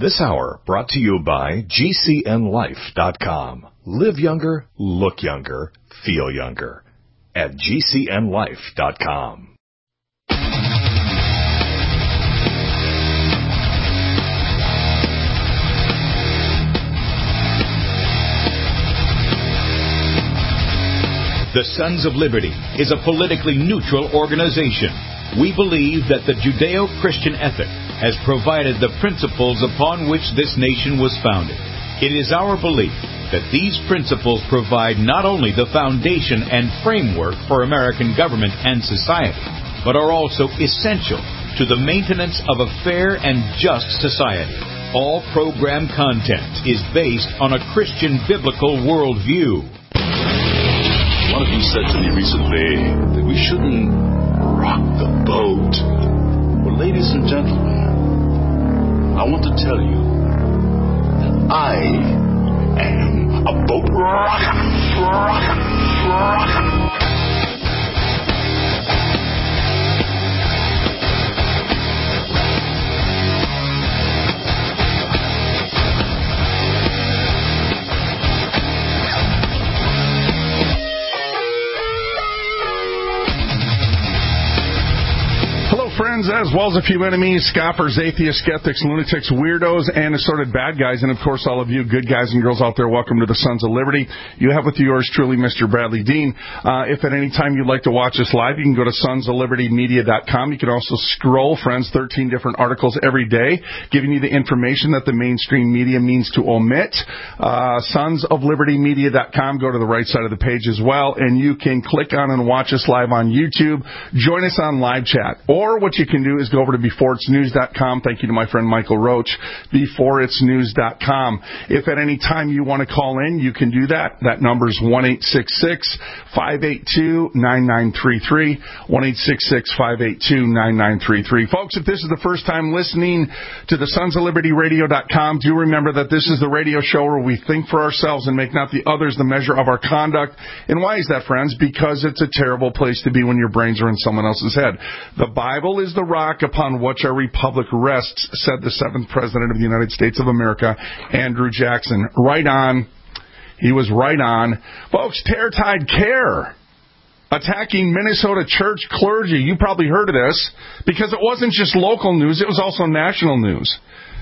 This hour brought to you by GCNLife.com. Live younger, look younger, feel younger. At GCNLife.com. The Sons of Liberty is a politically neutral organization. We believe that the Judeo-Christian ethic has provided the principles upon which this nation was founded. It is our belief that these principles provide not only the foundation and framework for American government and society, but are also essential to the maintenance of a fair and just society. All program content is based on a Christian biblical worldview. One of you said to me recently that we shouldn't rock the boat. Well, ladies and gentlemen, I want to tell you that I am a boat rocker. Friends, as well as a few enemies, scoffers, atheists, skeptics, lunatics, weirdos, and assorted bad guys, and of course all of you good guys and girls out there, welcome to the Sons of Liberty. You have with yours truly, Mr. Bradley Dean. If at any time you'd like to watch us live, you can go to sonsoflibertymedia.com. You can also scroll, friends, 13 different articles every day, giving you the information that the mainstream media means to omit. Sonsoflibertymedia.com. Go to the right side of the page as well, and you can click on and watch us live on YouTube. Join us on live chat, or what you can do is go over to beforeitsnews.com. Thank you to my friend Michael Roach, beforeitsnews.com. If at any time you want to call in, you can do that. That number is 1-866-582-9933, 1-866-582-9933. Folks, if this is the first time listening to the sonsoflibertyradio.com, do remember that this is the radio show where we think for ourselves and make not the others the measure of our conduct. And why is that, friends? Because it's a terrible place to be when your brains are in someone else's head. The Bible is the rock upon which our republic rests, said the 7th President of the United States of America, Andrew Jackson. Right on. He was right on. Folks, Tear Tide Care attacking Minnesota church clergy. You probably heard of this because it wasn't just local news, it was also national news.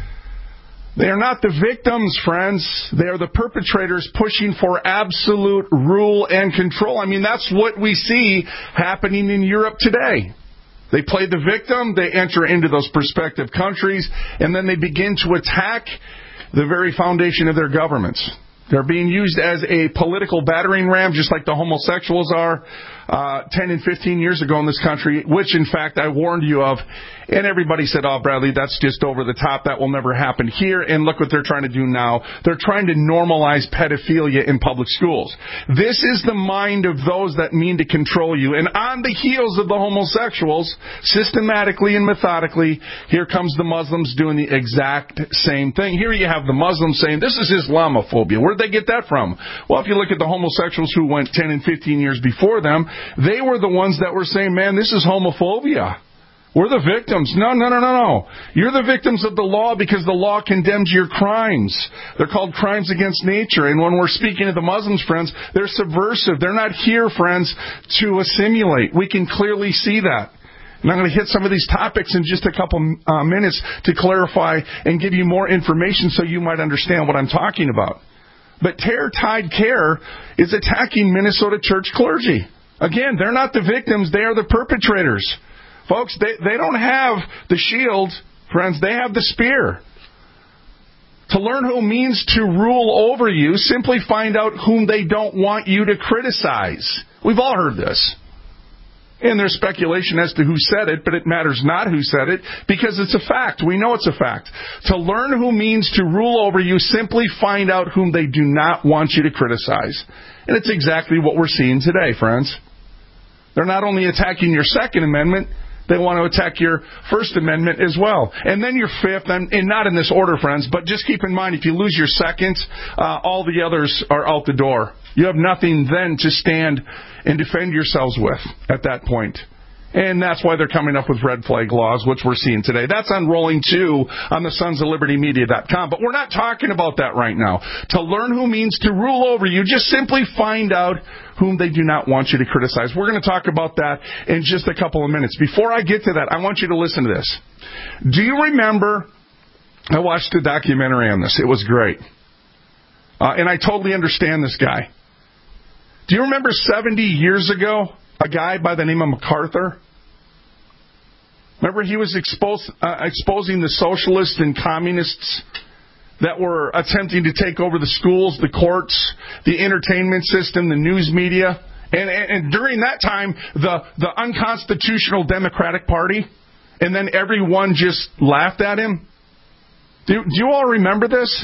They are not the victims, friends. They are the perpetrators pushing for absolute rule and control. I mean, that's what we see happening in Europe today. They play the victim, they enter into those prospective countries, and then they begin to attack the very foundation of their governments. They're being used as a political battering ram, just like the homosexuals are 10 and 15 years ago in this country, which, in fact, I warned you of. And everybody said, oh, Bradley, that's just over the top. That will never happen here. And look what they're trying to do now. They're trying to normalize pedophilia in public schools. This is the mind of those that mean to control you. And on the heels of the homosexuals, systematically and methodically, here comes the Muslims doing the exact same thing. Here you have the Muslims saying, this is Islamophobia. Where'd they get that from? Well, if you look at the homosexuals who went 10 and 15 years before them, they were the ones that were saying, man, this is homophobia. We're the victims. No. You're the victims of the law because the law condemns your crimes. They're called crimes against nature. And when we're speaking to the Muslims, friends, they're subversive. They're not here, friends, to assimilate. We can clearly see that. And I'm going to hit some of these topics in just a couple minutes to clarify and give you more information so you might understand what I'm talking about. But Tear Tide Care is attacking Minnesota church clergy. Again, they're not the victims. They are the perpetrators. Folks, they don't have the shield, friends. They have the spear. To learn who means to rule over you, simply find out whom they don't want you to criticize. We've all heard this. And there's speculation as to who said it, but it matters not who said it because it's a fact. We know it's a fact. To learn who means to rule over you, simply find out whom they do not want you to criticize. And it's exactly what we're seeing today, friends. They're not only attacking your Second Amendment, they want to attack your First Amendment as well. And then your Fifth, and not in this order, friends, but just keep in mind, if you lose your Second, all the others are out the door. You have nothing then to stand and defend yourselves with at that point. And that's why they're coming up with red flag laws, which we're seeing today. That's unrolling, too, on the sonsoflibertymedia.com. But we're not talking about that right now. To learn who means to rule over you, just simply find out whom they do not want you to criticize. We're going to talk about that in just a couple of minutes. Before I get to that, I want you to listen to this. Do you remember, I watched a documentary on this. It was great. And I totally understand this guy. Do you remember 70 years ago, a guy by the name of MacArthur? Remember, he was exposing the socialists and communists that were attempting to take over the schools, the courts, the entertainment system, the news media. And during that time, the unconstitutional Democratic Party, and then everyone just laughed at him. Do you all remember this?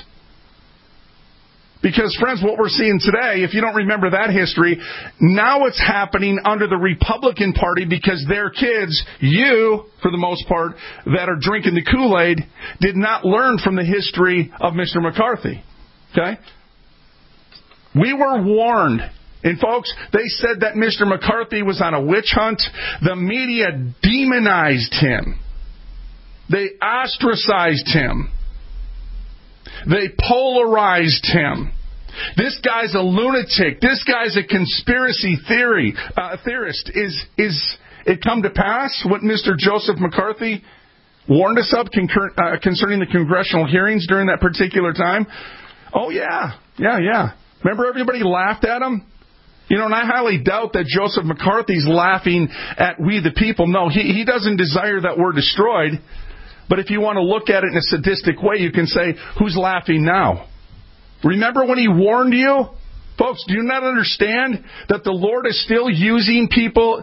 Because, friends, what we're seeing today, if you don't remember that history, now it's happening under the Republican Party because their kids, you, for the most part, that are drinking the Kool-Aid, did not learn from the history of Mr. McCarthy. Okay? We were warned. And, folks, they said that Mr. McCarthy was on a witch hunt. The media demonized him. They ostracized him. They polarized him. This guy's a lunatic. This guy's a conspiracy theorist. Is it come to pass what Mr. Joseph McCarthy warned us of concerning the congressional hearings during that particular time? Oh, yeah. Remember everybody laughed at him? You know, and I highly doubt that Joseph McCarthy's laughing at we the people. No, he doesn't desire that we're destroyed. But if you want to look at it in a sadistic way, you can say, who's laughing now? Remember when he warned you? Folks, do you not understand that the Lord is still using people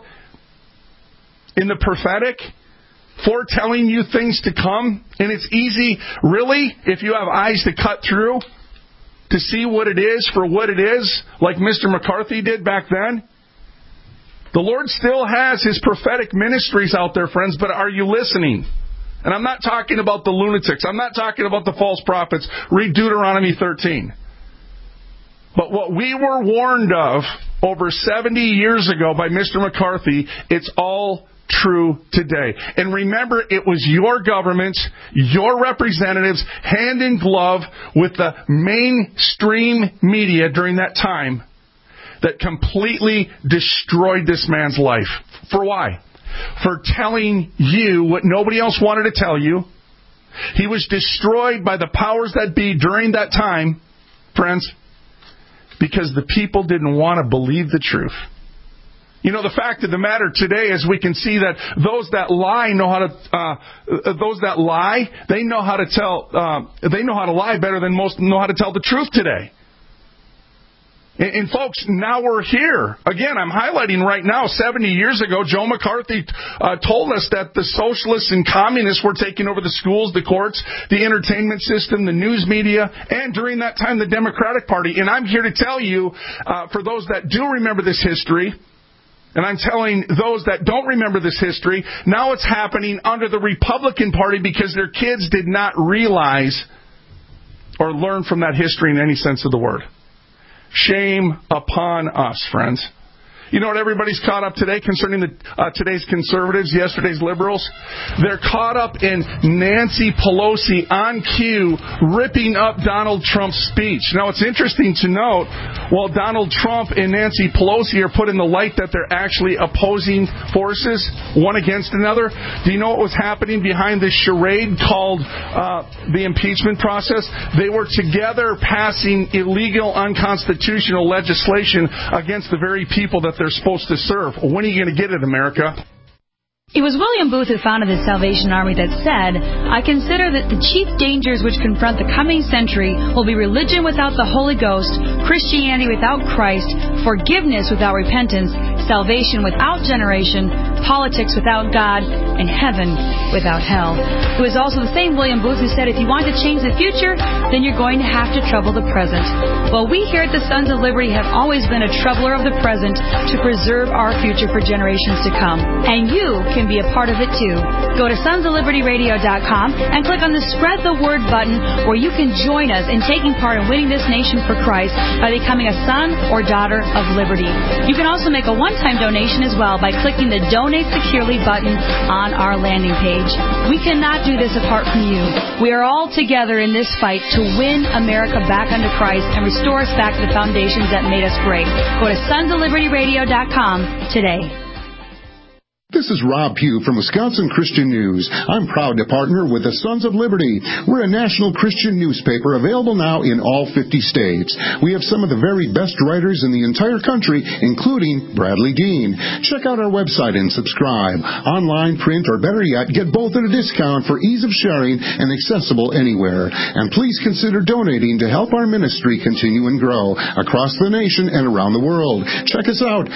in the prophetic, foretelling you things to come? And it's easy, really, if you have eyes to cut through, to see what it is for what it is, like Mr. McCarthy did back then. The Lord still has His prophetic ministries out there, friends, but are you listening? And I'm not talking about the lunatics. I'm not talking about the false prophets. Read Deuteronomy 13. But what we were warned of over 70 years ago by Mr. McCarthy, it's all true today. And remember, it was your governments, your representatives, hand in glove with the mainstream media during that time that completely destroyed this man's life. For why? For telling you what nobody else wanted to tell you. He was destroyed by the powers that be during that time, friends, because the people didn't want to believe the truth. You know, the fact of the matter today is we can see that those that lie know how to they know how to tell they know how to lie better than most know how to tell the truth today. And folks, now we're here. Again, I'm highlighting right now, 70 years ago, Joe McCarthy told us that the socialists and communists were taking over the schools, the courts, the entertainment system, the news media, and during that time, the Democratic Party. And I'm here to tell you, for those that do remember this history, and I'm telling those that don't remember this history, now it's happening under the Republican Party because their kids did not realize or learn from that history in any sense of the word. Shame upon us, friends. You know what everybody's caught up today concerning today's conservatives, yesterday's liberals? They're caught up in Nancy Pelosi on cue ripping up Donald Trump's speech. Now, it's interesting to note, while Donald Trump and Nancy Pelosi are put in the light that they're actually opposing forces, one against another, do you know what was happening behind this charade called the impeachment process? They were together passing illegal, unconstitutional legislation against the very people that they're supposed to serve. When are you going to get it, America? It was William Booth who founded the Salvation Army that said, I consider that the chief dangers which confront the coming century will be religion without the Holy Ghost, Christianity without Christ, forgiveness without repentance, salvation without generation, politics without God, and heaven without hell. It was also the same William Booth who said, if you want to change the future, then you're going to have to trouble the present. Well, we here at the Sons of Liberty have always been a troubler of the present to preserve our future for generations to come. And you can be a part of it too. Go to sonsoflibertyradio.com and click on the Spread the Word button where you can join us in taking part in winning this nation for Christ by becoming a son or daughter of liberty. You can also make a one-time donation as well by clicking the Donate Donate Securely button on our landing page. We cannot do this apart from you. We are all together in this fight to win America back unto Christ and restore us back to the foundations that made us great. Go to sonsoflibertyradio.com today. This is Rob Pugh from Wisconsin Christian News. I'm proud to partner with the Sons of Liberty. We're a national Christian newspaper available now in all 50 states. We have some of the very best writers in the entire country, including Bradley Dean. Check out our website and subscribe. Online, print, or better yet, get both at a discount for ease of sharing and accessible anywhere. And please consider donating to help our ministry continue and grow across the nation and around the world. Check us out,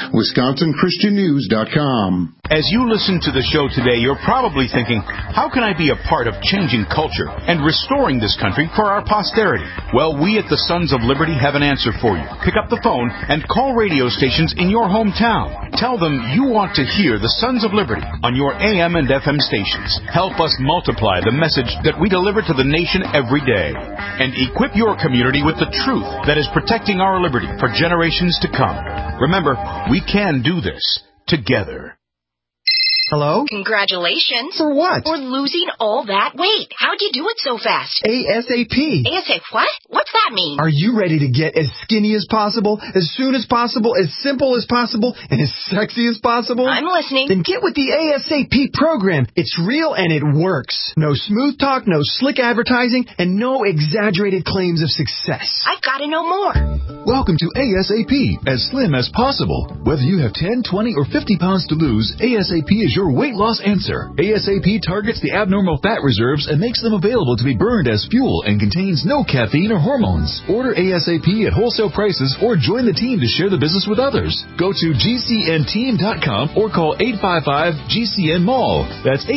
WisconsinChristianNews.com. As you listen to the show today, you're probably thinking, how can I be a part of changing culture and restoring this country for our posterity? Well, we at the Sons of Liberty have an answer for you. Pick up the phone and call radio stations in your hometown. Tell them you want to hear the Sons of Liberty on your AM and FM stations. Help us multiply the message that we deliver to the nation every day. And equip your community with the truth that is protecting our liberty for generations to come. Remember, we can do this together. Hello? Congratulations. For what? For losing all that weight. How'd you do it so fast? ASAP. ASAP what? What's that mean? Are you ready to get as skinny as possible, as soon as possible, as simple as possible, and as sexy as possible? I'm listening. Then get with the ASAP program. It's real and it works. No smooth talk, no slick advertising, and no exaggerated claims of success. I've got to know more. Welcome to ASAP, as slim as possible. Whether you have 10, 20, or 50 pounds to lose, ASAP is your weight loss answer. ASAP targets the abnormal fat reserves and makes them available to be burned as fuel and contains no caffeine or hormones. Order ASAP at wholesale prices or join the team to share the business with others. Go to GCNteam.com or call 855-GCN-MALL. That's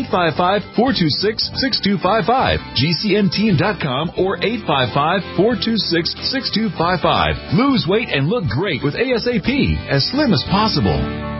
855-426-6255. GCNteam.com or 855-426-6255. Lose weight and look great with ASAP, as slim as possible.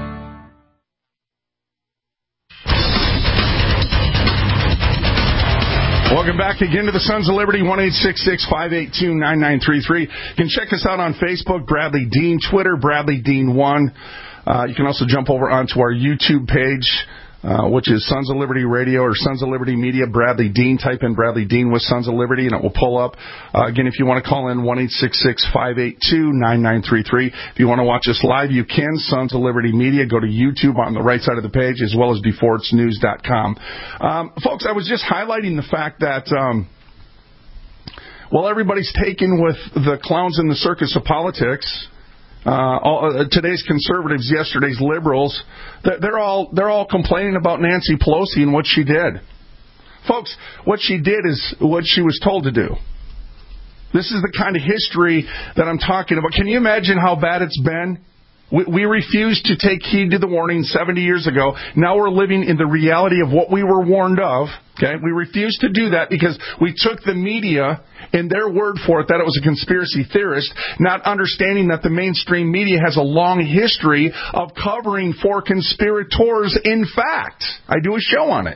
Welcome back again to the Sons of Liberty, 1-866-582-9933. You can check us out on Facebook, Bradley Dean, Twitter, Bradley Dean 1. You can also jump over onto our YouTube page, which is Sons of Liberty Radio or Sons of Liberty Media, Bradley Dean. Type in Bradley Dean with Sons of Liberty, and it will pull up. Again, if you want to call in, 1-866-582-9933. If you want to watch us live, you can. Sons of Liberty Media. Go to YouTube on the right side of the page, as well as beforeitsnews.com. Folks, I was just highlighting the fact that while everybody's taken with the clowns in the circus of politics, today's conservatives, yesterday's liberals, they're all complaining about Nancy Pelosi and what she did. Folks, what she did is what she was told to do. This is the kind of history that I'm talking about. Can you imagine how bad it's been? We refused to take heed to the warning 70 years ago. Now we're living in the reality of what we were warned of. Okay, we refused to do that because we took the media and their word for it that it was a conspiracy theorist, not understanding that the mainstream media has a long history of covering for conspirators. In fact, I do a show on it.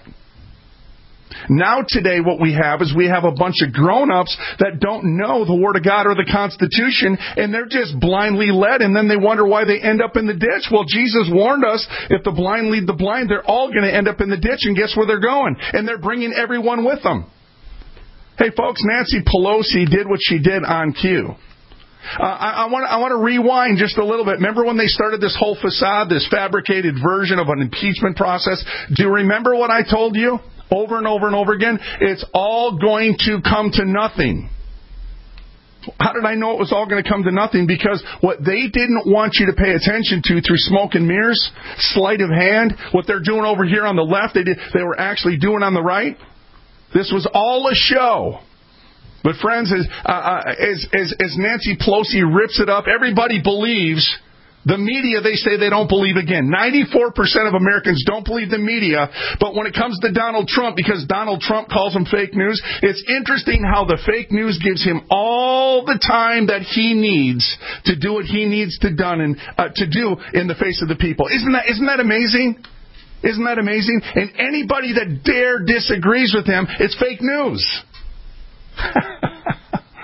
Now today what we have is we have a bunch of grown-ups that don't know the Word of God or the Constitution, and they're just blindly led, and then they wonder why they end up in the ditch. Well, Jesus warned us, if the blind lead the blind, they're all going to end up in the ditch, and guess where they're going? And they're bringing everyone with them. Hey, folks, Nancy Pelosi did what she did on cue. I want to rewind just a little bit. Remember when they started this whole facade, this fabricated version of an impeachment process? Do you remember what I told you? Over and over and over again, it's all going to come to nothing. How did I know it was all going to come to nothing? Because what they didn't want you to pay attention to through smoke and mirrors, sleight of hand, what they're doing over here on the left, they were actually doing on the right. This was all a show. But friends, as Nancy Pelosi rips it up, everybody believes. The media, they say they don't believe again. 94% of Americans don't believe the media, but when it comes to Donald Trump, because Donald Trump calls them fake news, it's interesting how the fake news gives him all the time that he needs to do what he needs to do in the face of the people. Isn't that amazing? Isn't that amazing? And anybody that dare disagrees with him, it's fake news.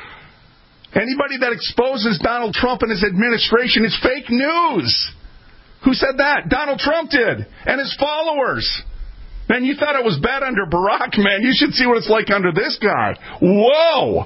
Anybody that exposes Donald Trump and his administration is fake news. Who said that? Donald Trump did, and his followers. Man, you thought it was bad under Barack, man. You should see what it's like under this guy. Whoa!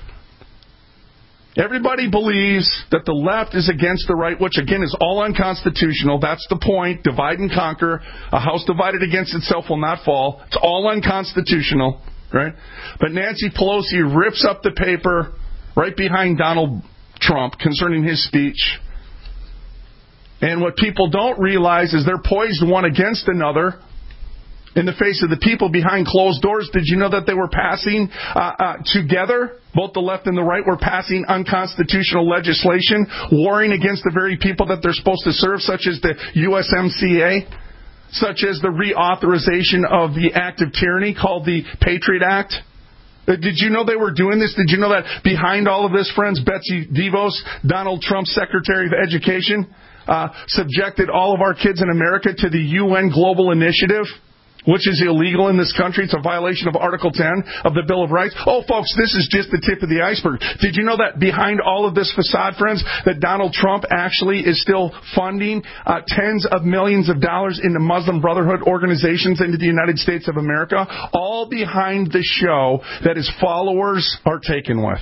Everybody believes that the left is against the right, which again is all unconstitutional. That's the point. Divide and conquer. A house divided against itself will not fall. It's all unconstitutional, right? But Nancy Pelosi rips up the paper right behind Donald Trump concerning his speech. And what people don't realize is they're poised one against another in the face of the people behind closed doors. Did you know that they were passing together, both the left and the right were passing unconstitutional legislation, warring against the very people that they're supposed to serve, such as the USMCA, such as the reauthorization of the act of tyranny called the Patriot Act? Did you know they were doing this? Did you know that behind all of this, friends, Betsy DeVos, Donald Trump's Secretary of Education, subjected all of our kids in America to the UN Global Initiative, which is illegal in this country. It's a violation of Article 10 of the Bill of Rights. Oh, folks, this is just the tip of the iceberg. Did you know that behind all of this facade, friends, that Donald Trump actually is still funding tens of millions of dollars into Muslim Brotherhood organizations into the United States of America, all behind the show that his followers are taken with?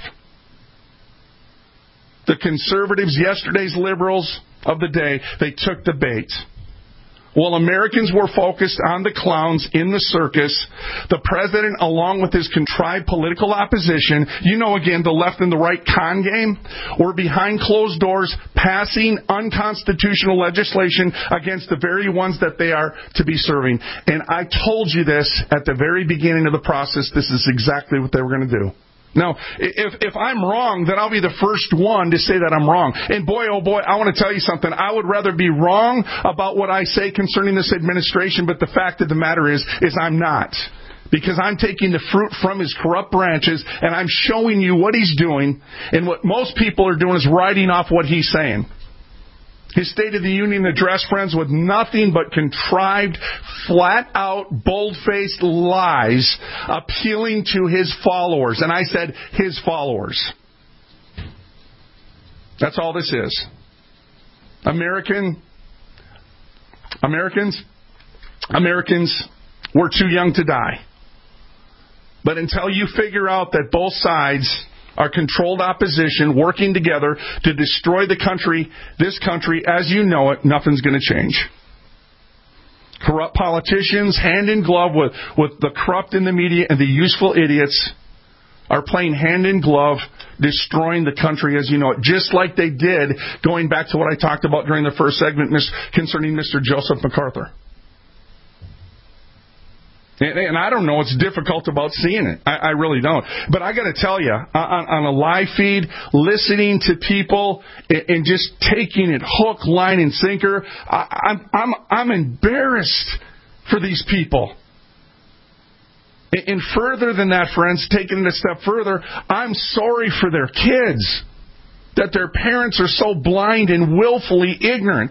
The conservatives, yesterday's liberals of the day, they took the bait. While Americans were focused on the clowns in the circus, the president, along with his contrived political opposition, you know, again, the left and the right con game, were behind closed doors passing unconstitutional legislation against the very ones that they are to be serving. And I told you this at the very beginning of the process. This is exactly what they were going to do. Now, if I'm wrong, then I'll be the first one to say that I'm wrong. And boy, oh boy, I want to tell you something. I would rather be wrong about what I say concerning this administration, but the fact of the matter is I'm not. Because I'm taking the fruit from his corrupt branches, and I'm showing you what he's doing, and what most people are doing is writing off what he's saying. His State of the Union address, friends, with nothing but contrived, flat-out, bold-faced lies appealing to his followers. And I said his followers. That's all this is. Americans, we're too young to die. But until you figure out that both sides are controlled opposition working together to destroy the country, this country as you know it, nothing's going to change. Corrupt politicians, hand in glove with the corrupt in the media and the useful idiots, are playing hand in glove, destroying the country as you know it, just like they did, going back to what I talked about during the first segment concerning Mr. Joseph MacArthur. And I don't know what's difficult about seeing it. I really don't. But I got to tell you, on a live feed, listening to people and just taking it hook, line, and sinker, I'm embarrassed for these people. And further than that, friends, taking it a step further, I'm sorry for their kids, that their parents are so blind and willfully ignorant.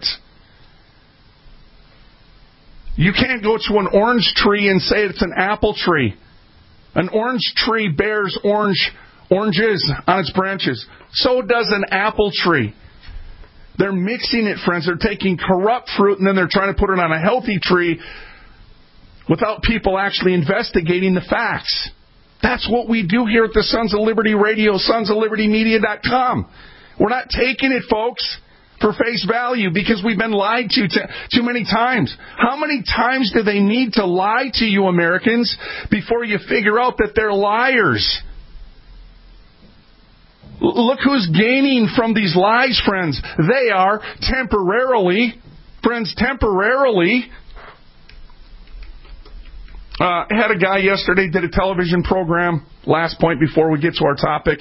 You can't go to an orange tree and say it's an apple tree. An orange tree bears oranges on its branches. So does an apple tree. They're mixing it, friends. They're taking corrupt fruit and then they're trying to put it on a healthy tree without people actually investigating the facts. That's what we do here at the Sons of Liberty Radio, sonsoflibertymedia.com. We're not taking it, folks, for face value because we've been lied to too many times. How many times do they need to lie to you, Americans, before you figure out that they're liars? Look who's gaining from these lies, friends. They are temporarily. I had a guy yesterday, did a television program, last point before we get to our topic.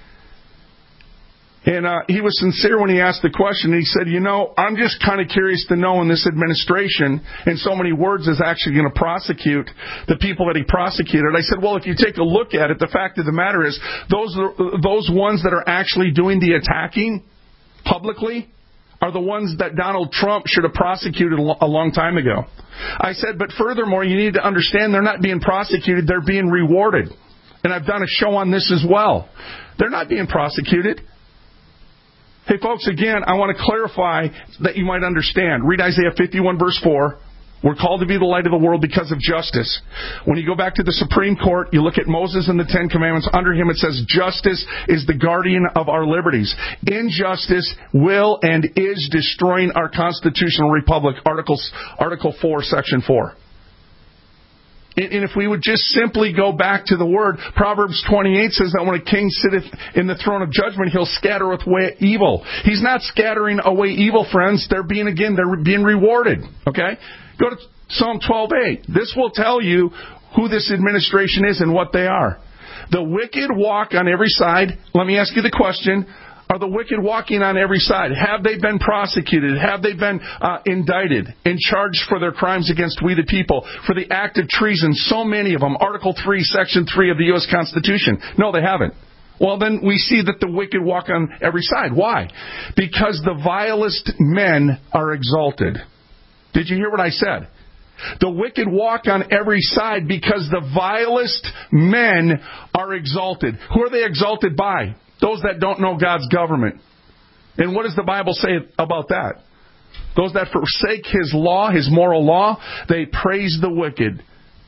And he was sincere when he asked the question. He said, I'm just kind of curious to know when this administration, in so many words, is actually going to prosecute the people that he prosecuted. I said, well, if you take a look at it, the fact of the matter is those ones that are actually doing the attacking publicly are the ones that Donald Trump should have prosecuted a long time ago. I said, but furthermore, you need to understand they're not being prosecuted, they're being rewarded. And I've done a show on this as well. They're not being prosecuted. Hey, folks, again, I want to clarify that you might understand. Read Isaiah 51, verse 4. We're called to be the light of the world because of justice. When you go back to the Supreme Court, you look at Moses and the Ten Commandments. Under him it says justice is the guardian of our liberties. Injustice will and is destroying our constitutional republic. Article 4, Section 4. And if we would just simply go back to the Word, Proverbs 28 says that when a king sitteth in the throne of judgment, he'll scatter away evil. He's not scattering away evil, friends. They're being rewarded. Okay? Go to Psalm 12:8. This will tell you who this administration is and what they are. The wicked walk on every side. Let me ask you the question. Are the wicked walking on every side? Have they been prosecuted? Have they been indicted and charged for their crimes against we the people? For the act of treason, so many of them. Article 3, Section 3 of the U.S. Constitution. No, they haven't. Well, then we see that the wicked walk on every side. Why? Because the vilest men are exalted. Did you hear what I said? The wicked walk on every side because the vilest men are exalted. Who are they exalted by? Those that don't know God's government. And what does the Bible say about that? Those that forsake His law, His moral law, they praise the wicked.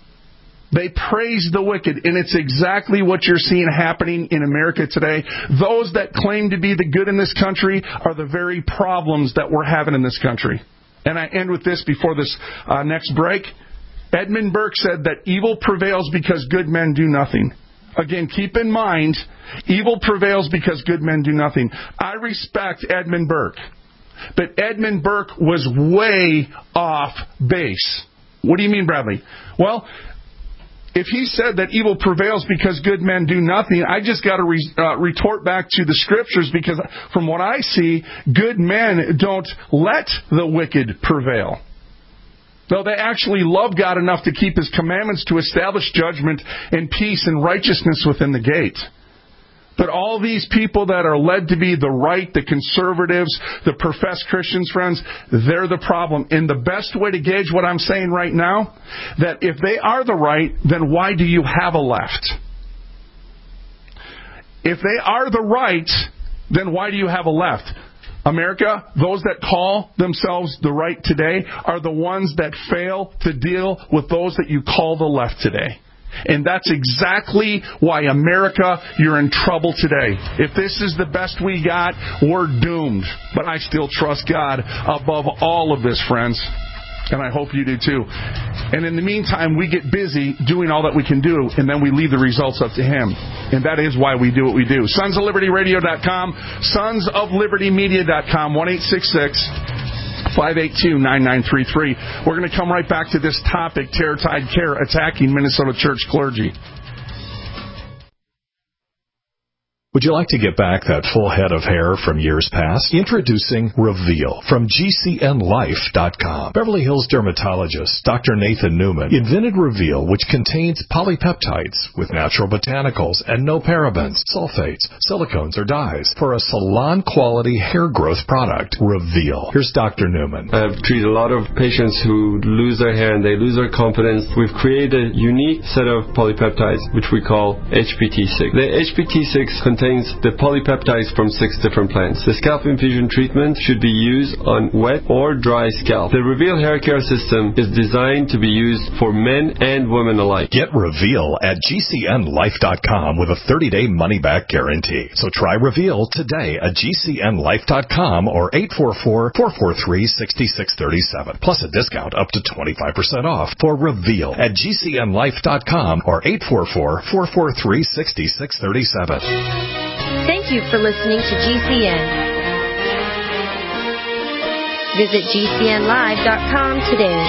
They praise the wicked. And it's exactly what you're seeing happening in America today. Those that claim to be the good in this country are the very problems that we're having in this country. And I end with this before this next break. Edmund Burke said that evil prevails because good men do nothing. Again, keep in mind, evil prevails because good men do nothing. I respect Edmund Burke, but Edmund Burke was way off base. What do you mean, Bradley? Well, if he said that evil prevails because good men do nothing, I just got to retort back to the Scriptures, because from what I see, good men don't let the wicked prevail. No, they actually love God enough to keep His commandments to establish judgment and peace and righteousness within the gate. But all these people that are led to be the right, the conservatives, the professed Christians, friends, they're the problem. And the best way to gauge what I'm saying right now, that if they are the right, then why do you have a left? If they are the right, then why do you have a left? America, those that call themselves the right today are the ones that fail to deal with those that you call the left today. And that's exactly why, America, you're in trouble today. If this is the best we got, we're doomed. But I still trust God above all of this, friends. And I hope you do too. And in the meantime, we get busy doing all that we can do, and then we leave the results up to Him. And that is why we do what we do. SonsOfLibertyRadio.com, SonsOfLibertyMedia.com, 1-866-582-9933. We're going to come right back to this topic, Terror Tide Care attacking Minnesota church clergy. Would you like to get back that full head of hair from years past? Introducing Reveal from GCNLife.com. Beverly Hills dermatologist Dr. Nathan Newman invented Reveal, which contains polypeptides with natural botanicals and no parabens, sulfates, silicones, or dyes for a salon-quality hair growth product. Reveal. Here's Dr. Newman. I've treated a lot of patients who lose their hair and they lose their confidence. We've created a unique set of polypeptides, which we call HPT6. The HPT6 contains the polypeptides from 6 different plants. The scalp infusion treatment should be used on wet or dry scalp. The Reveal hair care system is designed to be used for men and women alike. Get Reveal at GCNLife.com with a 30-day money-back guarantee. So try Reveal today at GCNLife.com or 844-443-6637. Plus a discount up to 25% off for Reveal at GCNLife.com or 844-443-6637. Thank you for listening to GCN. Visit GCNlive.com today.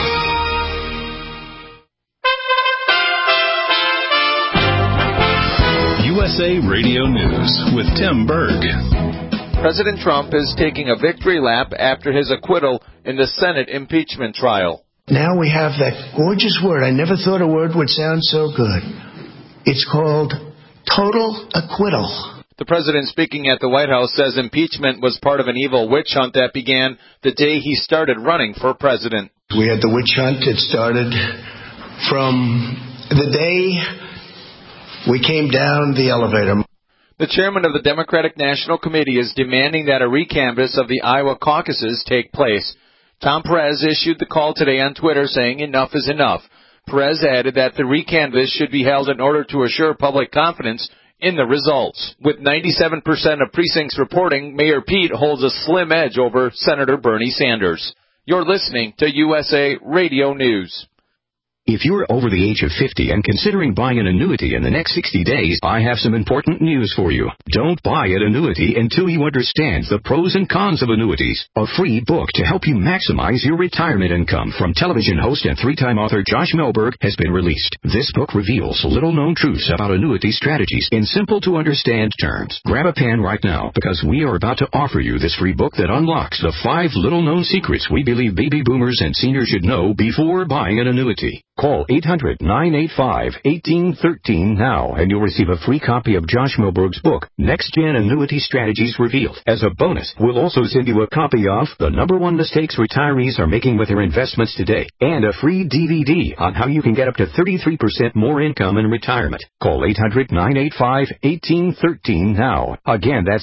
USA Radio News with Tim Berg. President Trump is taking a victory lap after his acquittal in the Senate impeachment trial. Now we have that gorgeous word. I never thought a word would sound so good. It's called total acquittal. The president, speaking at the White House, says impeachment was part of an evil witch hunt that began the day he started running for president. We had the witch hunt. It started from the day we came down the elevator. The chairman of the Democratic National Committee is demanding that a recanvass of the Iowa caucuses take place. Tom Perez issued the call today on Twitter saying enough is enough. Perez added that the recanvass should be held in order to assure public confidence in the results. With 97% of precincts reporting, Mayor Pete holds a slim edge over Senator Bernie Sanders. You're listening to USA Radio News. If you're over the age of 50 and considering buying an annuity in the next 60 days, I have some important news for you. Don't buy an annuity until you understand the pros and cons of annuities. A free book to help you maximize your retirement income from television host and three-time author Josh Melberg has been released. This book reveals little-known truths about annuity strategies in simple-to-understand terms. Grab a pen right now because we are about to offer you this free book that unlocks the 5 little-known secrets we believe baby boomers and seniors should know before buying an annuity. Call 800-985-1813 now, and you'll receive a free copy of Josh Melberg's book, Next Gen Annuity Strategies Revealed. As a bonus, we'll also send you a copy of The #1 Mistakes Retirees Are Making with Their Investments Today, and a free DVD on how you can get up to 33% more income in retirement. Call 800-985-1813 now. Again, that's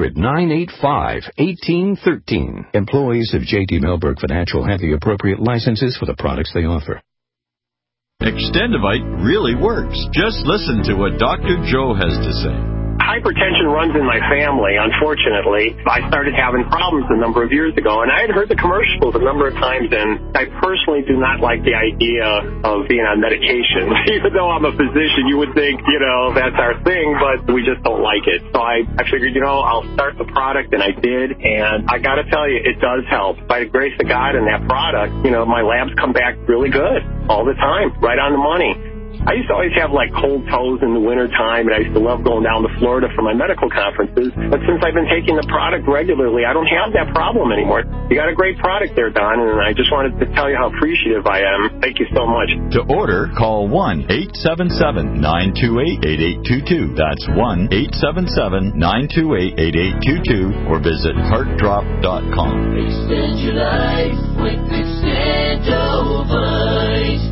800-985-1813. Employees of J.D. Melberg Financial have the appropriate licenses for the products they offer. Extendivite really works. Just listen to what Dr. Joe has to say. Hypertension runs in my family, unfortunately. I started having problems a number of years ago, and I had heard the commercials a number of times, and I personally do not like the idea of being on medication. Even though I'm a physician, you would think, that's our thing, but we just don't like it. So I figured, I'll start the product, and I did, and I got to tell you, it does help. By the grace of God and that product, my labs come back really good all the time, right on the money. I used to always have cold toes in the wintertime, and I used to love going down to Florida for my medical conferences. But since I've been taking the product regularly, I don't have that problem anymore. You got a great product there, Don, and I just wanted to tell you how appreciative I am. Thank you so much. To order, call 1-877-928-8822. That's 1-877-928-8822, or visit heartdrop.com. Extend your life with Extendivite.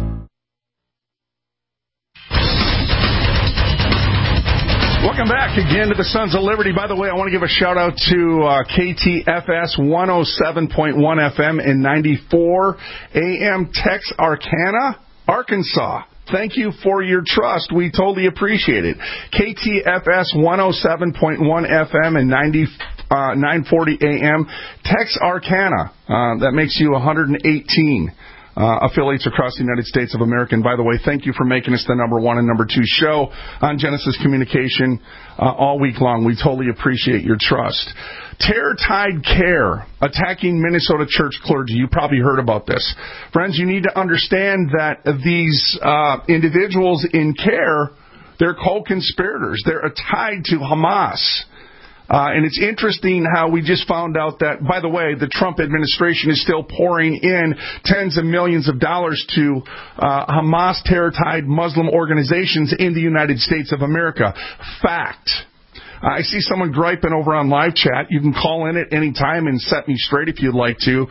Welcome back again to the Sons of Liberty. By the way, I want to give a shout-out to KTFS 107.1 FM and 94 AM Texarkana, Arkansas. Thank you for your trust. We totally appreciate it. KTFS 107.1 FM and 940 AM Texarkana. That makes you 118. Affiliates across the United States of America. And by the way, thank you for making us the #1 and #2 show on Genesis Communication all week long. We totally appreciate your trust. Terror Tide Care, attacking Minnesota church clergy. You probably heard about this. Friends, you need to understand that these individuals in care, they're co-conspirators. They're tied to Hamas. And it's interesting how we just found out that, by the way, the Trump administration is still pouring in tens of millions of dollars to Hamas terror-tied Muslim organizations in the United States of America. Fact. I see someone griping over on live chat. You can call in at any time and set me straight if you'd like to.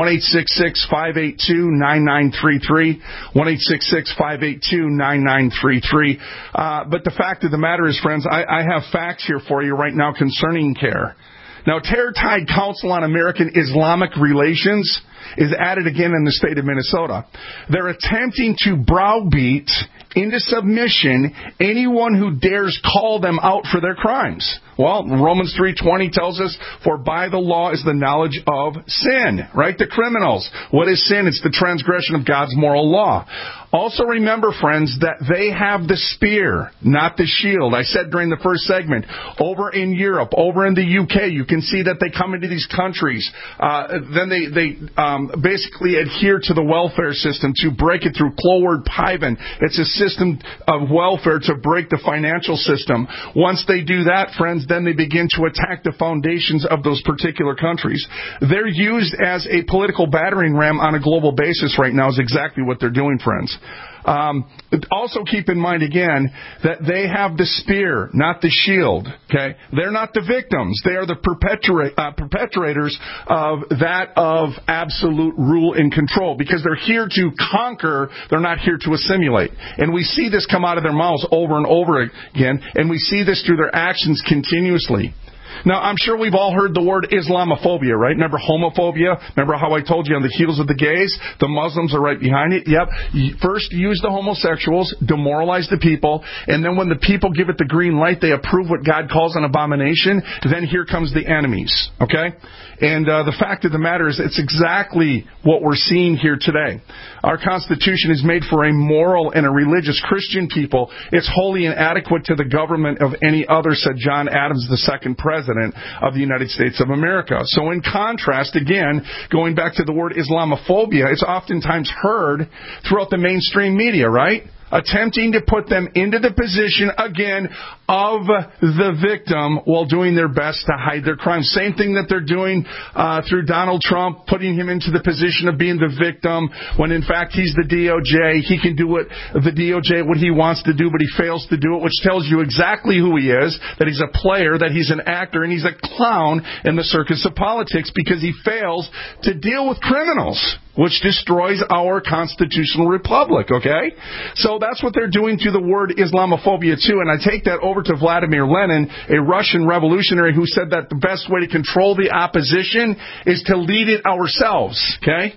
1-866-582-9933. 1-866-582-9933. But the fact of the matter is, friends, I have facts here for you right now concerning care. Now, Terror Tide Council on American Islamic Relations is added again in the state of Minnesota. They're attempting to browbeat into submission anyone who dares call them out for their crimes. Well, Romans 3:20 tells us, for by the law is the knowledge of sin, right? The criminals. What is sin? It's the transgression of God's moral law. Also remember, friends, that they have the spear, not the shield. I said during the first segment, over in Europe, over in the UK, you can see that they come into these countries. Then they basically adhere to the welfare system to break it through Cloward Piven. It's a system of welfare to break the financial system. Once they do that, friends, then they begin to attack the foundations of those particular countries. They're used as a political battering ram on a global basis right now is exactly what they're doing, friends. Also keep in mind, again, that they have the spear, not the shield. Okay? They're not the victims. They are the perpetrators of that of absolute rule and control, because they're here to conquer. They're not here to assimilate. And we see this come out of their mouths over and over again, and we see this through their actions continuously. Now, I'm sure we've all heard the word Islamophobia, right? Remember homophobia? Remember how I told you on the heels of the gays? The Muslims are right behind it. Yep. First, use the homosexuals, demoralize the people, and then when the people give it the green light, they approve what God calls an abomination, then here comes the enemies, okay? And the fact of the matter is, it's exactly what we're seeing here today. Our Constitution is made for a moral and a religious Christian people. It's wholly inadequate to the government of any other, said John Adams, the second president of the United States of America. So in contrast, again, going back to the word Islamophobia, it's oftentimes heard throughout the mainstream media, right? Attempting to put them into the position, again, of the victim while doing their best to hide their crimes. Same thing that they're doing through Donald Trump, putting him into the position of being the victim when, in fact, he's the DOJ. He can do what he wants to do, but he fails to do it, which tells you exactly who he is, that he's a player, that he's an actor, and he's a clown in the circus of politics because he fails to deal with criminals, which destroys our constitutional republic, okay? So that's what they're doing to the word Islamophobia, too. And I take that over to Vladimir Lenin, a Russian revolutionary who said that the best way to control the opposition is to lead it ourselves, okay?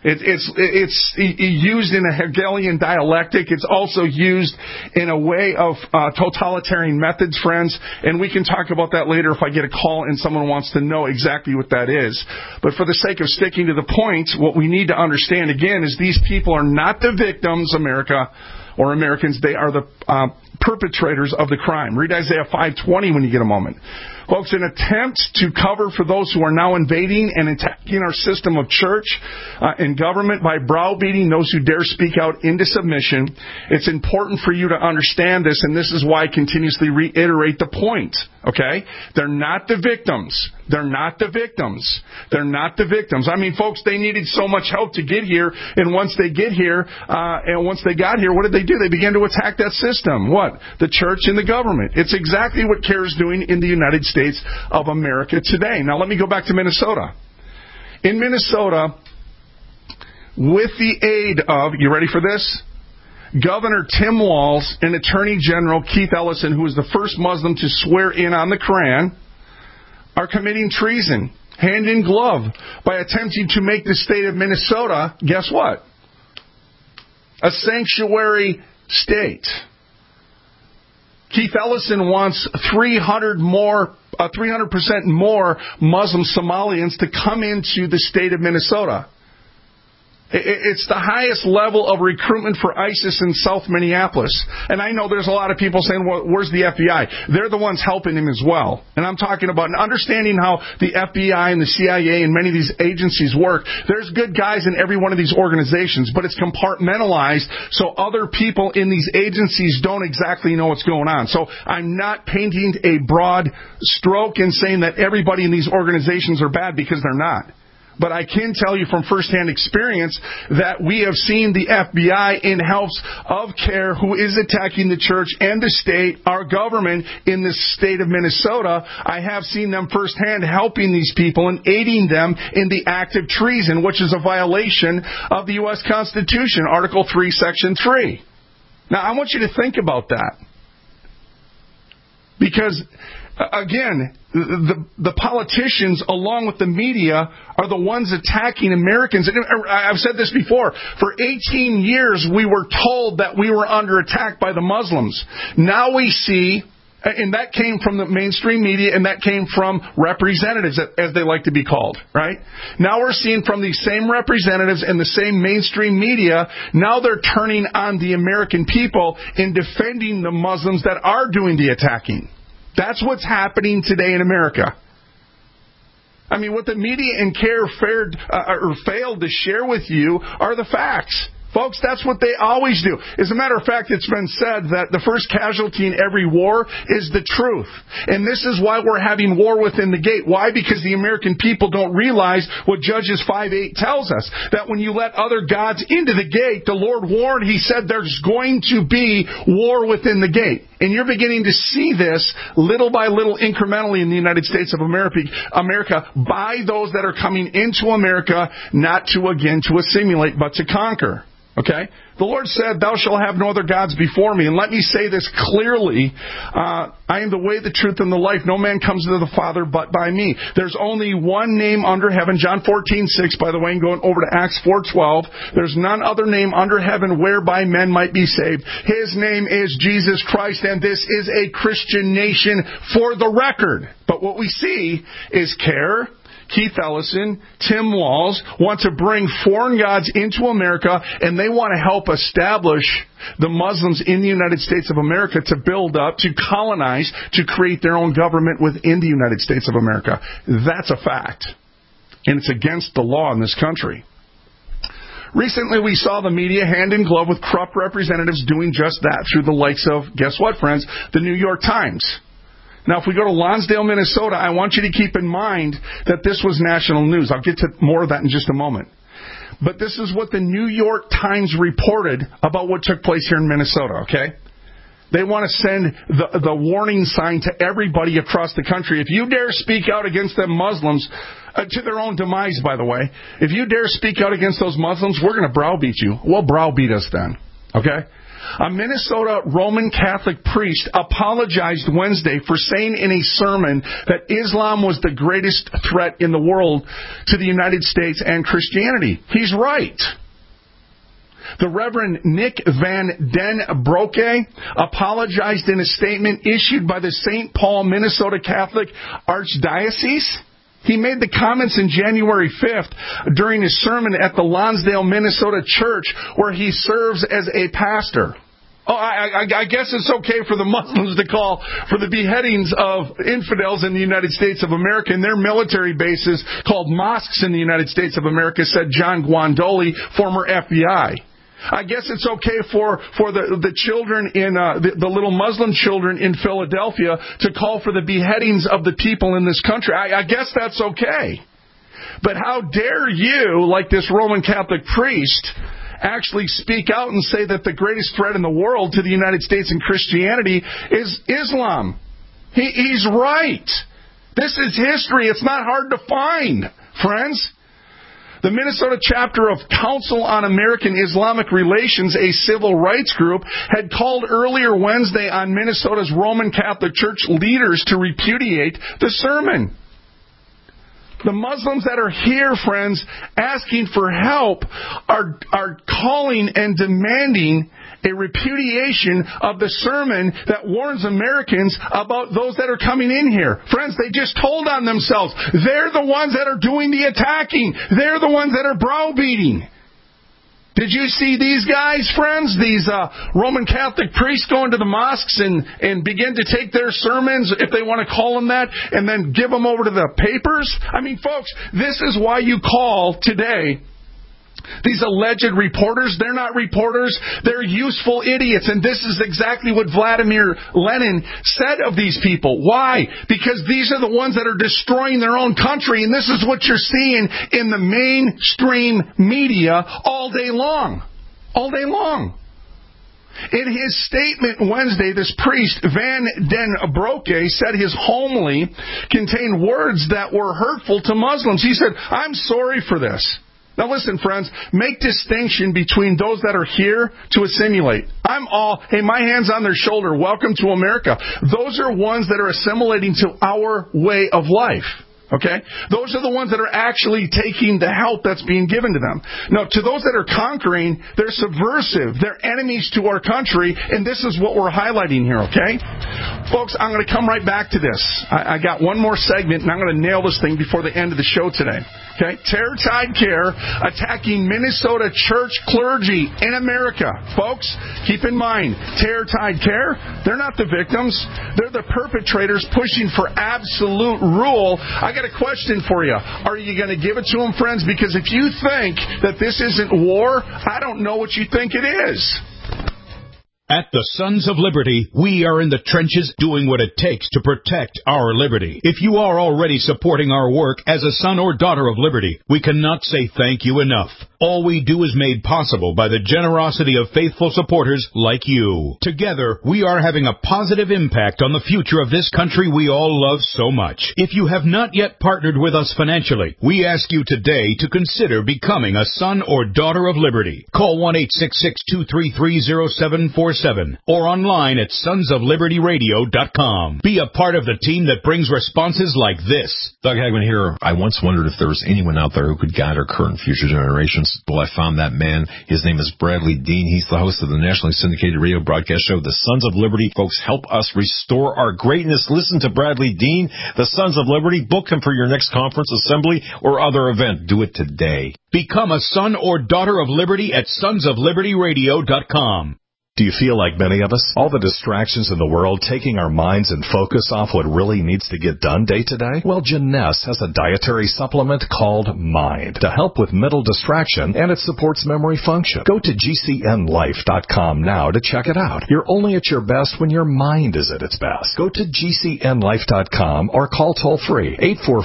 It's used in a Hegelian dialectic. It's also used in a way of totalitarian methods, friends. And we can talk about that later if I get a call and someone wants to know exactly what that is. But for the sake of sticking to the point, what we need to understand, again, is these people are not the victims, America, or Americans. They are the perpetrators of the crime. Read Isaiah 5:20 when you get a moment. Folks, an attempt to cover for those who are now invading and attacking our system of church and government by browbeating those who dare speak out into submission. It's important for you to understand this, and this is why I continuously reiterate the point, okay? They're not the victims. They're not the victims. They're not the victims. I mean, folks, they needed so much help to get here, and once they got here, what did they do? They began to attack that system. What? The church and the government. It's exactly what CAIR is doing in the United States of America today. Now, let me go back to Minnesota. In Minnesota, with the aid of, you ready for this? Governor Tim Walz and Attorney General Keith Ellison, who was the first Muslim to swear in on the Quran, are committing treason, hand in glove, by attempting to make the state of Minnesota, guess what? A sanctuary state. Keith Ellison wants 300% more Muslim Somalians to come into the state of Minnesota. It's the highest level of recruitment for ISIS in South Minneapolis. And I know there's a lot of people saying, well, where's the FBI? They're the ones helping him as well. And I'm talking about understanding how the FBI and the CIA and many of these agencies work. There's good guys in every one of these organizations, but it's compartmentalized so other people in these agencies don't exactly know what's going on. So I'm not painting a broad stroke and saying that everybody in these organizations are bad, because they're not. But I can tell you from firsthand experience that we have seen the FBI in helps of CAIR, who is attacking the church and the state, our government in the state of Minnesota. I have seen them firsthand helping these people and aiding them in the act of treason, which is a violation of the U.S. Constitution, Article 3, Section 3. Now, I want you to think about that. Because, again, the politicians, along with the media, are the ones attacking Americans. And I've said this before. For 18 years, we were told that we were under attack by the Muslims. Now we see, and that came from the mainstream media, and that came from representatives, as they like to be called, right? Now we're seeing from these same representatives and the same mainstream media, now they're turning on the American people in defending the Muslims that are doing the attacking. That's what's happening today in America. I mean, what the media and CAIR failed to share with you are the facts. Folks, that's what they always do. As a matter of fact, it's been said that the first casualty in every war is the truth. And this is why we're having war within the gate. Why? Because the American people don't realize what Judges 5:8 tells us. That when you let other gods into the gate, the Lord warned, He said there's going to be war within the gate. And you're beginning to see this little by little incrementally in the United States of America by those that are coming into America, not to again to assimilate, but to conquer. Okay? The Lord said, thou shalt have no other gods before me. And let me say this clearly. I am the way, the truth, and the life. No man comes to the Father but by me. There's only one name under heaven. John 14:6, by the way, and going over to Acts 4:12. There's none other name under heaven whereby men might be saved. His name is Jesus Christ, and this is a Christian nation for the record. But what we see is CARE, Keith Ellison, Tim Walz want to bring foreign gods into America, and they want to help establish the Muslims in the United States of America to build up, to colonize, to create their own government within the United States of America. That's a fact. And it's against the law in this country. Recently, we saw the media hand in glove with corrupt representatives doing just that through the likes of, guess what, friends, the New York Times. Now, if we go to Lonsdale, Minnesota, I want you to keep in mind that this was national news. I'll get to more of that in just a moment. But this is what the New York Times reported about what took place here in Minnesota, okay? They want to send the warning sign to everybody across the country. If you dare speak out against them Muslims, to their own demise, by the way, if you dare speak out against those Muslims, we're going to browbeat you. Well, browbeat us then, okay? A Minnesota Roman Catholic priest apologized Wednesday for saying in a sermon that Islam was the greatest threat in the world to the United States and Christianity. He's right. The Reverend Nick Van Den Broeke apologized in a statement issued by the St. Paul, Minnesota Catholic Archdiocese. He made the comments in January 5th during his sermon at the Lonsdale, Minnesota church where he serves as a pastor. Oh, I guess it's okay for the Muslims to call for the beheadings of infidels in the United States of America and their military bases called mosques in the United States of America, said John Guandoli, former FBI. I guess it's okay for the children in the little Muslim children in Philadelphia to call for the beheadings of the people in this country. I guess that's okay. But how dare you, like this Roman Catholic priest, actually speak out and say that the greatest threat in the world to the United States and Christianity is Islam? He's right. This is history. It's not hard to find, friends. The Minnesota chapter of Council on American Islamic Relations, a civil rights group, had called earlier Wednesday on Minnesota's Roman Catholic Church leaders to repudiate the sermon. The Muslims that are here, friends, asking for help are calling and demanding a repudiation of the sermon that warns Americans about those that are coming in here. Friends, they just told on themselves. They're the ones that are doing the attacking. They're the ones that are browbeating. Did you see these guys, friends, these Roman Catholic priests go into the mosques and begin to take their sermons, if they want to call them that, and then give them over to the papers? I mean, folks, this is why you call today these alleged reporters. They're not reporters. They're useful idiots. And this is exactly what Vladimir Lenin said of these people. Why? Because these are the ones that are destroying their own country. And this is what you're seeing in the mainstream media all day long. All day long. In his statement Wednesday, this priest, Van Den Broeke, said his homily contained words that were hurtful to Muslims. He said, I'm sorry for this. Now listen, friends, make distinction between those that are here to assimilate. Hey, my hand's on their shoulder. Welcome to America. Those are ones that are assimilating to our way of life. Okay? Those are the ones that are actually taking the help that's being given to them. Now, to those that are conquering, they're subversive. They're enemies to our country, and this is what we're highlighting here, okay? Folks, I'm going to come right back to this. I got one more segment, and I'm going to nail this thing before the end of the show today. Okay? Terror Tide Care attacking Minnesota church clergy in America. Folks, keep in mind, Terror Tide Care, they're not the victims. They're the perpetrators pushing for absolute rule. I got got a question for you. Are you going to give it to them, friends? Because if you think that this isn't war, I don't know what you think it is. At the Sons of Liberty, we are in the trenches doing what it takes to protect our liberty. If you are already supporting our work as a son or daughter of liberty, we cannot say thank you enough. All we do is made possible by the generosity of faithful supporters like you. Together, we are having a positive impact on the future of this country we all love so much. If you have not yet partnered with us financially, we ask you today to consider becoming a son or daughter of liberty. Call 1-866-233-0747 or online at sonsoflibertyradio.com. Be a part of the team that brings responses like this. Doug Hagman here. I once wondered if there was anyone out there who could guide our current and future generations. Well, I found that man. His name is Bradley Dean. He's the host of the nationally syndicated radio broadcast show, The Sons of Liberty. Folks, help us restore our greatness. Listen to Bradley Dean, The Sons of Liberty. Book him for your next conference, assembly, or other event. Do it today. Become a son or daughter of liberty at sonsoflibertyradio.com. Do you feel like many of us? All the distractions in the world taking our minds and focus off what really needs to get done day to day? Well, Jeunesse has a dietary supplement called Mind to help with mental distraction, and it supports memory function. Go to GCNlife.com now to check it out. You're only at your best when your mind is at its best. Go to GCNlife.com or call toll-free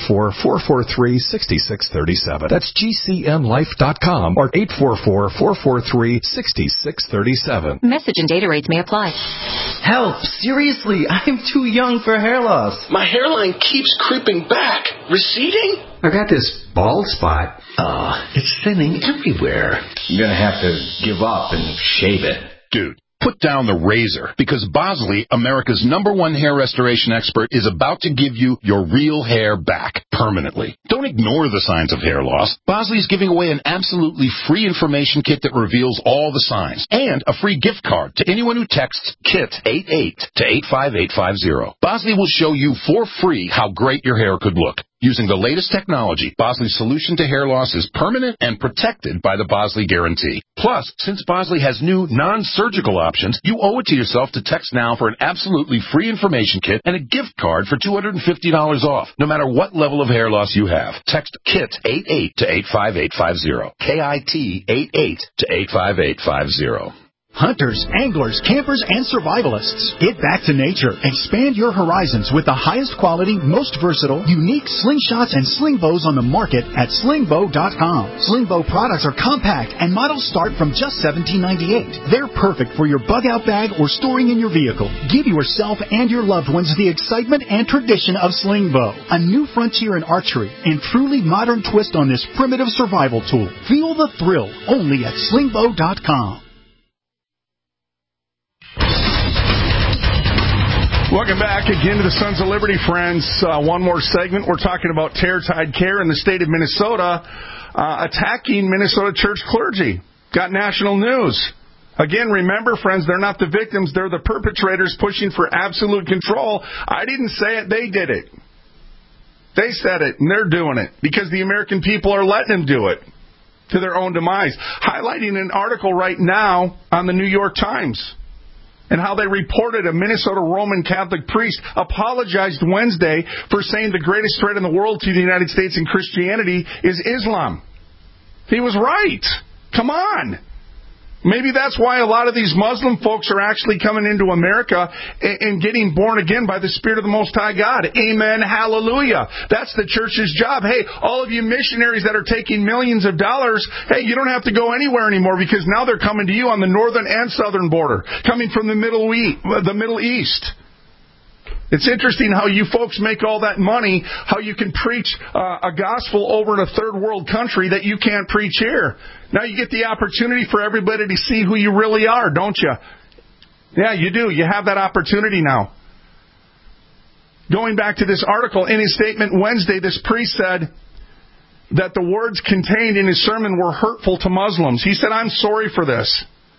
844-443-6637. That's GCNlife.com or 844-443-6637. Message and data rates may apply. Help! Seriously, I'm too young for hair loss. My hairline keeps creeping back. Receding? I got this bald spot. It's thinning everywhere. I'm gonna have to give up and shave it. Dude, put down the razor, because Bosley, America's #1 hair restoration expert, is about to give you your real hair back permanently. Don't ignore the signs of hair loss. Bosley's giving away an absolutely free information kit that reveals all the signs, and a free gift card to anyone who texts KIT88 to 85850. Bosley will show you for free how great your hair could look. Using the latest technology, Bosley's solution to hair loss is permanent and protected by the Bosley Guarantee. Plus, since Bosley has new non-surgical options, you owe it to yourself to text now for an absolutely free information kit and a gift card for $250 off, no matter what level of hair loss you have. Text KIT88 to 85850. KIT88 to 85850. Hunters, anglers, campers, and survivalists. Get back to nature. Expand your horizons with the highest quality, most versatile, unique slingshots and sling bows on the market at slingbow.com. Slingbow products are compact and models start from just $17.98. They're perfect for your bug-out bag or storing in your vehicle. Give yourself and your loved ones the excitement and tradition of Slingbow, a new frontier in archery and truly modern twist on this primitive survival tool. Feel the thrill only at slingbow.com. Welcome back again to the Sons of Liberty, friends. One more segment. We're talking about Tear Tide Care in the state of Minnesota attacking Minnesota church clergy. Got national news. Again, remember, friends, they're not the victims. They're the perpetrators pushing for absolute control. I didn't say it. They did it. They said it, and they're doing it because the American people are letting them do it to their own demise. Highlighting an article right now on the New York Times, and how they reported a Minnesota Roman Catholic priest apologized Wednesday for saying the greatest threat in the world to the United States and Christianity is Islam. He was right. Come on. Maybe that's why a lot of these Muslim folks are actually coming into America and getting born again by the Spirit of the Most High God. Amen. Hallelujah. That's the church's job. Hey, all of you missionaries that are taking millions of dollars, hey, you don't have to go anywhere anymore because now they're coming to you on the northern and southern border, coming from the Middle East. It's interesting how you folks make all that money, how you can preach a gospel over in a third world country that you can't preach here. Now you get the opportunity for everybody to see who you really are, don't you? Yeah, you do. You have that opportunity now. Going back to this article, in his statement Wednesday, this priest said that the words contained in his sermon were hurtful to Muslims. He said, "I'm sorry for this."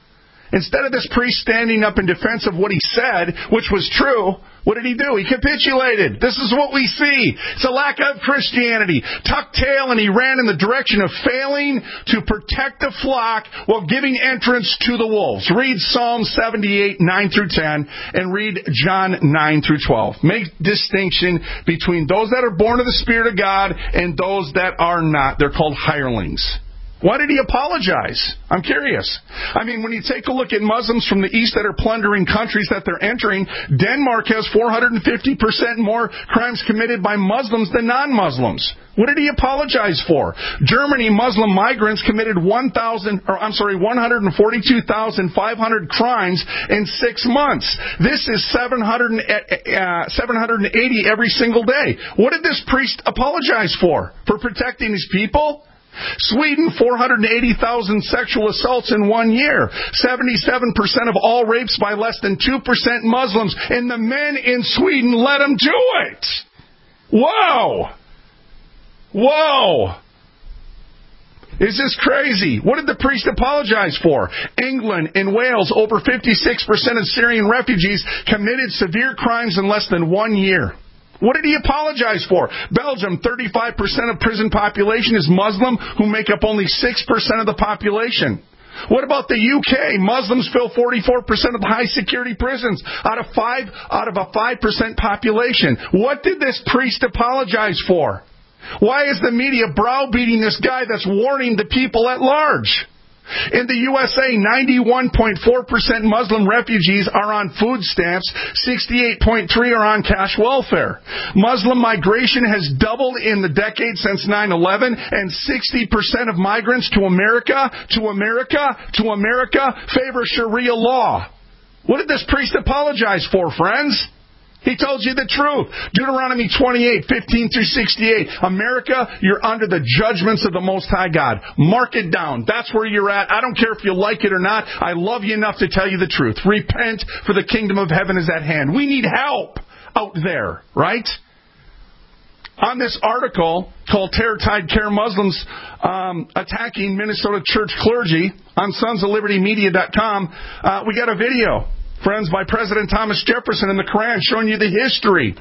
Instead of this priest standing up in defense of what he said, which was true, what did he do? He capitulated. This is what we see. It's a lack of Christianity. Tucked tail, and he ran in the direction of failing to protect the flock while giving entrance to the wolves. Read Psalm 78, 9 through 10, and read John 9 through 12. Make distinction between those that are born of the Spirit of God and those that are not. They're called hirelings. Why did he apologize? I'm curious. I mean, when you take a look at Muslims from the East that are plundering countries that they're entering, Denmark has 450% more crimes committed by Muslims than non-Muslims. What did he apologize for? Germany, Muslim migrants committed 142,500 crimes in 6 months. This is 780 every single day. What did this priest apologize for? For protecting his people? Sweden, 480,000 sexual assaults in 1 year. 77% of all rapes by less than 2% Muslims. And the men in Sweden let them do it. Whoa! Whoa! Is this crazy? What did the priest apologize for? England and Wales, over 56% of Syrian refugees committed severe crimes in less than 1 year. What did he apologize for? Belgium, 35% of prison population is Muslim, who make up only 6% of the population. What about the UK? Muslims fill 44% of the high-security prisons out of a 5% population. What did this priest apologize for? Why is the media browbeating this guy that's warning the people at large? In the USA, 91.4% Muslim refugees are on food stamps, 68.3% are on cash welfare. Muslim migration has doubled in the decade since 9/11, and 60% of migrants to America favor Sharia law. What did this priest apologize for, friends? He told you the truth. Deuteronomy 28, 15 through 68. America, you're under the judgments of the Most High God. Mark it down. That's where you're at. I don't care if you like it or not. I love you enough to tell you the truth. Repent, for the kingdom of heaven is at hand. We need help out there, right? On this article called Terror Tide Care Muslims Attacking Minnesota Church Clergy on sonsoflibertymedia.com, we got a video, friends, by President Thomas Jefferson in the Quran, showing you the history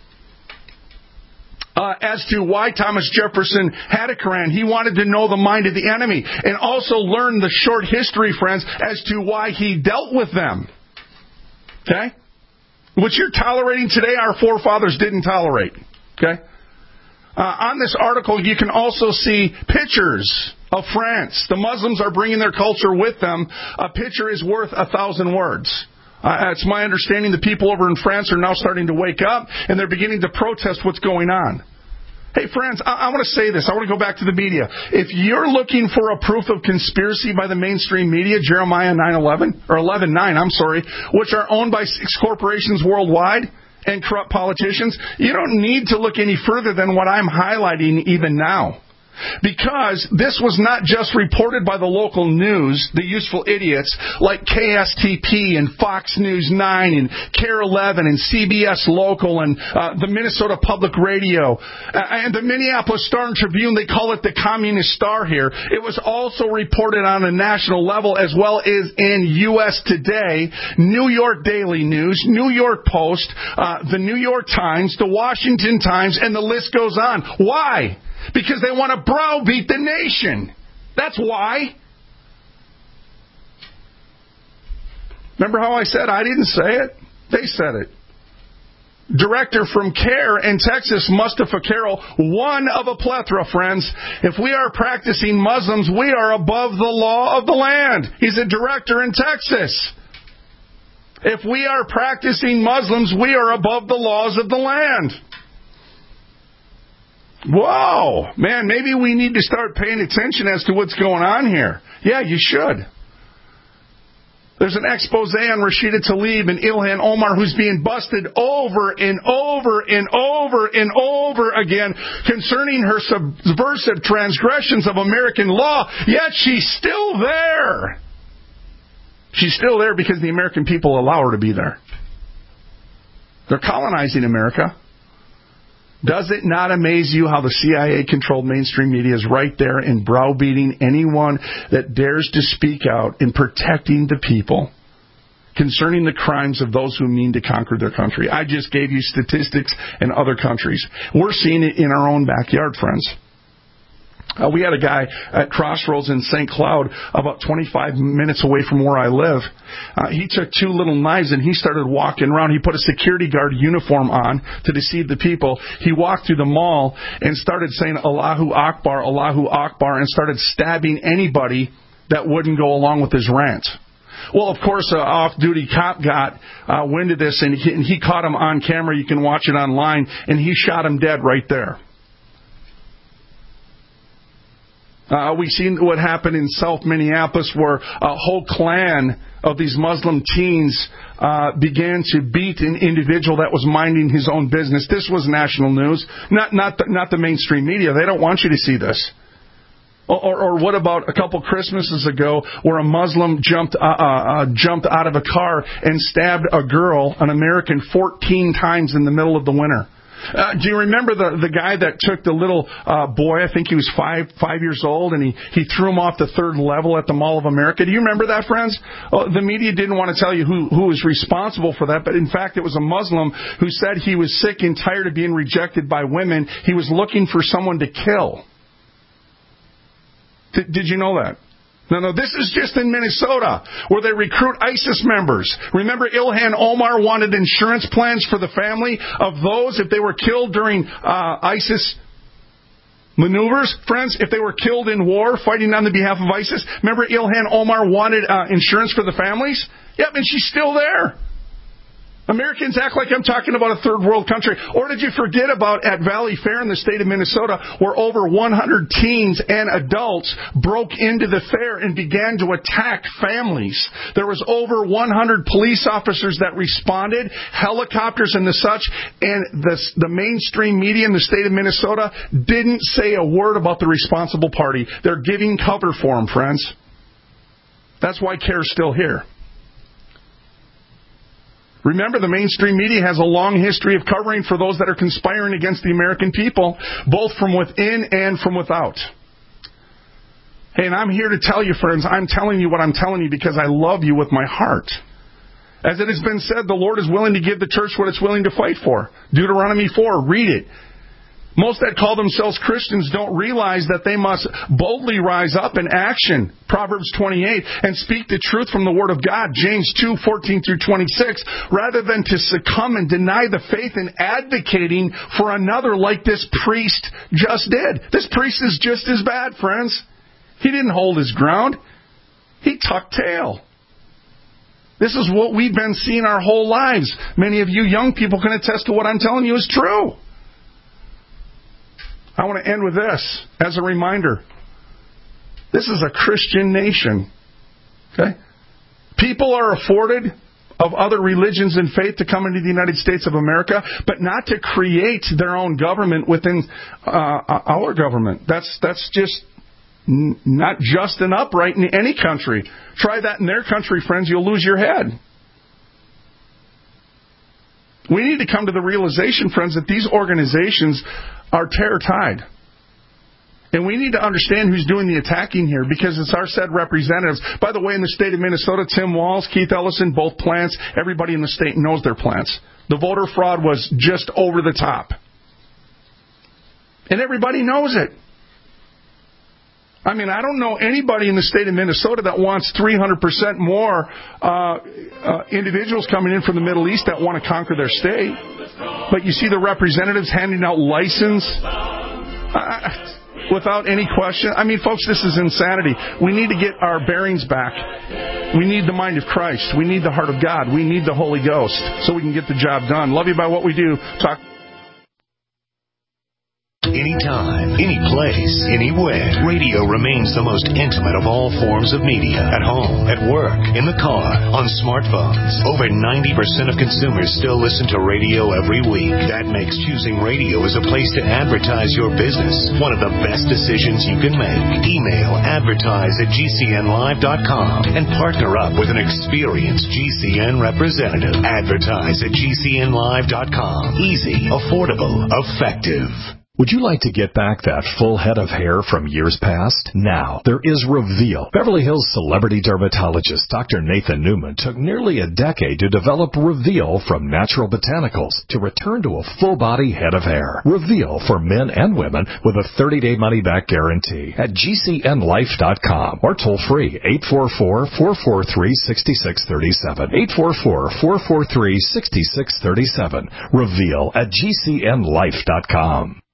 as to why Thomas Jefferson had a Quran. He wanted to know the mind of the enemy and also learn the short history, friends, as to why he dealt with them. Okay? What you're tolerating today, our forefathers didn't tolerate. Okay? On this article, you can also see pictures of France. The Muslims are bringing their culture with them. A picture is worth 1,000 words. It's my understanding the people over in France are now starting to wake up, and they're beginning to protest what's going on. Hey, friends, I want to say this. I want to go back to the media. If you're looking for a proof of conspiracy by the mainstream media, Jeremiah 11:9, which are owned by 6 corporations worldwide and corrupt politicians, you don't need to look any further than what I'm highlighting even now. Because this was not just reported by the local news, the useful idiots like KSTP and Fox News 9 and KARE 11 and CBS Local and the Minnesota Public Radio and the Minneapolis Star and Tribune. They call it the Communist Star here. It was also reported on a national level as well as in U.S. Today, New York Daily News, New York Post, the New York Times, the Washington Times, and the list goes on. Why? Because they want to browbeat the nation. That's why. Remember how I said I didn't say it? They said it. Director from CARE in Texas, Mustafa Carroll, one of a plethora, friends. If we are practicing Muslims, we are above the law of the land. He's a director in Texas. If we are practicing Muslims, we are above the laws of the land. Whoa, man, maybe we need to start paying attention as to what's going on here. Yeah, you should. There's an expose on Rashida Tlaib and Ilhan Omar who's being busted over and over and over and over again concerning her subversive transgressions of American law, yet she's still there. She's still there because the American people allow her to be there. They're colonizing America. Does it not amaze you how the CIA-controlled mainstream media is right there and browbeating anyone that dares to speak out in protecting the people concerning the crimes of those who mean to conquer their country? I just gave you statistics in other countries. We're seeing it in our own backyard, friends. We had a guy at Crossroads in St. Cloud, about 25 minutes away from where I live. He took 2 little knives and he started walking around. He put a security guard uniform on to deceive the people. He walked through the mall and started saying Allahu Akbar, Allahu Akbar, and started stabbing anybody that wouldn't go along with his rant. Well, of course, an off-duty cop got wind of this, and he caught him on camera. You can watch it online, and he shot him dead right there. We've seen what happened in South Minneapolis, where a whole clan of these Muslim teens began to beat an individual that was minding his own business. This was national news, not the mainstream media. They don't want you to see this. Or what about a couple Christmases ago, where a Muslim jumped out of a car and stabbed a girl, an American, 14 times in the middle of the winter? Do you remember the guy that took the little boy, I think he was five years old, and he threw him off the 3rd level at the Mall of America? Do you remember that, friends? The media didn't want to tell you who was responsible for that, but in fact it was a Muslim who said he was sick and tired of being rejected by women. He was looking for someone to kill. Did you know that? No, this is just in Minnesota, where they recruit ISIS members. Remember, Ilhan Omar wanted insurance plans for the family of those if they were killed during ISIS maneuvers. Friends, if they were killed in war fighting on the behalf of ISIS. Remember, Ilhan Omar wanted insurance for the families? Yep, and she's still there. Americans act like I'm talking about a 3rd world country. Or did you forget about at Valley Fair in the state of Minnesota, where over 100 teens and adults broke into the fair and began to attack families? There was over 100 police officers that responded, helicopters and the such, and the mainstream media in the state of Minnesota didn't say a word about the responsible party. They're giving cover for them, friends. That's why CARE's still here. Remember, the mainstream media has a long history of covering for those that are conspiring against the American people, both from within and from without. Hey, and I'm here to tell you, friends, I'm telling you what I'm telling you because I love you with my heart. As it has been said, the Lord is willing to give the church what it's willing to fight for. Deuteronomy 4, read it. Most that call themselves Christians don't realize that they must boldly rise up in action, Proverbs 28, and speak the truth from the Word of God, James 2:14 through 26, rather than to succumb and deny the faith in advocating for another like this priest just did. This priest is just as bad, friends. He didn't hold his ground. He tucked tail. This is what we've been seeing our whole lives. Many of you young people can attest to what I'm telling you is true. I want to end with this as a reminder. This is a Christian nation. Okay? People are afforded of other religions and faith to come into the United States of America, but not to create their own government within our government. That's just not just and upright in any country. Try that in their country, friends. You'll lose your head. We need to come to the realization, friends, that these organizations are terror-tied. And we need to understand who's doing the attacking here, because it's our said representatives. By the way, in the state of Minnesota, Tim Walz, Keith Ellison, both plants, everybody in the state knows their plants. The voter fraud was just over the top. And everybody knows it. I mean, I don't know anybody in the state of Minnesota that wants 300% more individuals coming in from the Middle East that want to conquer their state. But you see the representatives handing out license without any question. I mean, folks, this is insanity. We need to get our bearings back. We need the mind of Christ. We need the heart of God. We need the Holy Ghost so we can get the job done. Love you by what we do. Talk. anytime, any place, anywhere. Radio remains the most intimate of all forms of media. At home, at work, in the car, on smartphones. Over 90% of consumers still listen to radio every week. That makes choosing radio as a place to advertise your business one of the best decisions you can make. Email advertise@gcnlive.com and partner up with an experienced GCN representative. Advertise@gcnlive.com. Easy, affordable, effective. Would you like to get back that full head of hair from years past? Now, there is Reveal. Beverly Hills celebrity dermatologist Dr. Nathan Newman took nearly a decade to develop Reveal from natural botanicals to return to a full-body head of hair. Reveal for men and women with a 30-day money-back guarantee at GCNlife.com or toll-free 844-443-6637. 844-443-6637. Reveal at GCNlife.com.